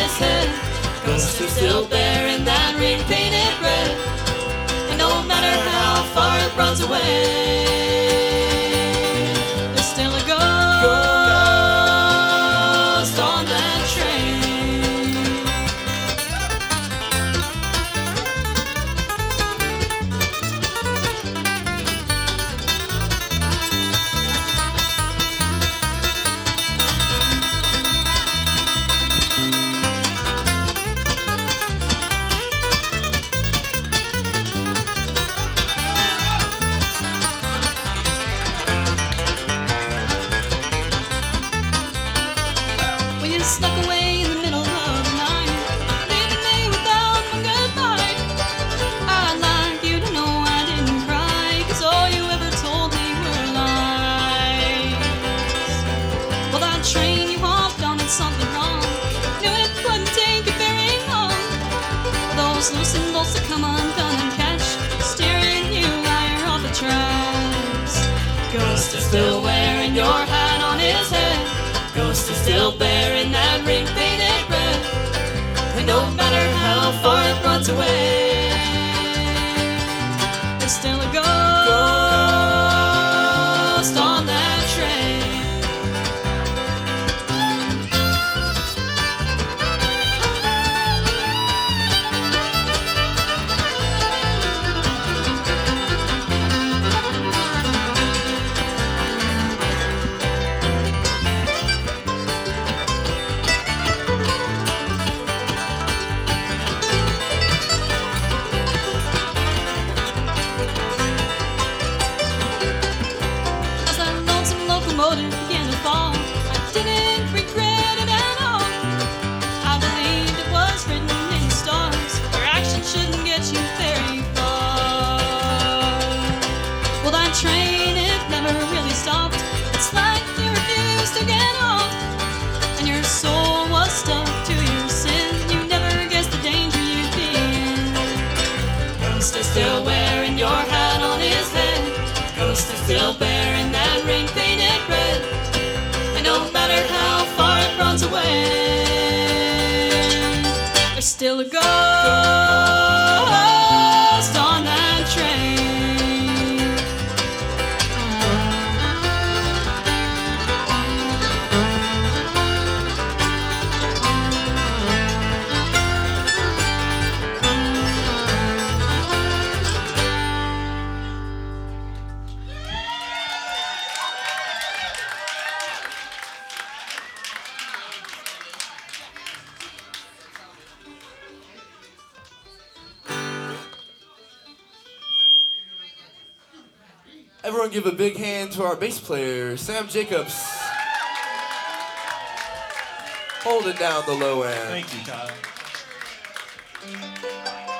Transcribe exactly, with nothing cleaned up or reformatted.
his head. Ghost is still bearing that ring painted red. And no matter how far it runs away, there's still a ghost on that train. Snuck away in the middle of the night, leaving me without one goodbye. I'd like you to know I didn't cry, 'cause all you ever told me were lies. Well, that train you hopped on had something wrong. Knew it wouldn't take you very long. Those loose and bolts that come undone and catch, steering you higher off the tracks. Ghost is still wearing your hat on his head. Ghost is still bearing that ring painted red. And no matter how far it runs away, there's still a ghost on that train. Locomotive began to fall, I didn't regret it at all. I believed it was written in the stars, your action shouldn't get you very far. Well, that train, it never really stopped. It's like you refused to get off, and your soul was stuck to your sin. You never guessed the danger you'd be in. Ghost is still wearing your hat on his head. Ghost is still bearing that ring painted red. And no matter how far it runs away, there's still a ghost on that train. Everyone give a big hand to our bass player, Sam Jacobs. Holding down the low end. Thank you, Kyle.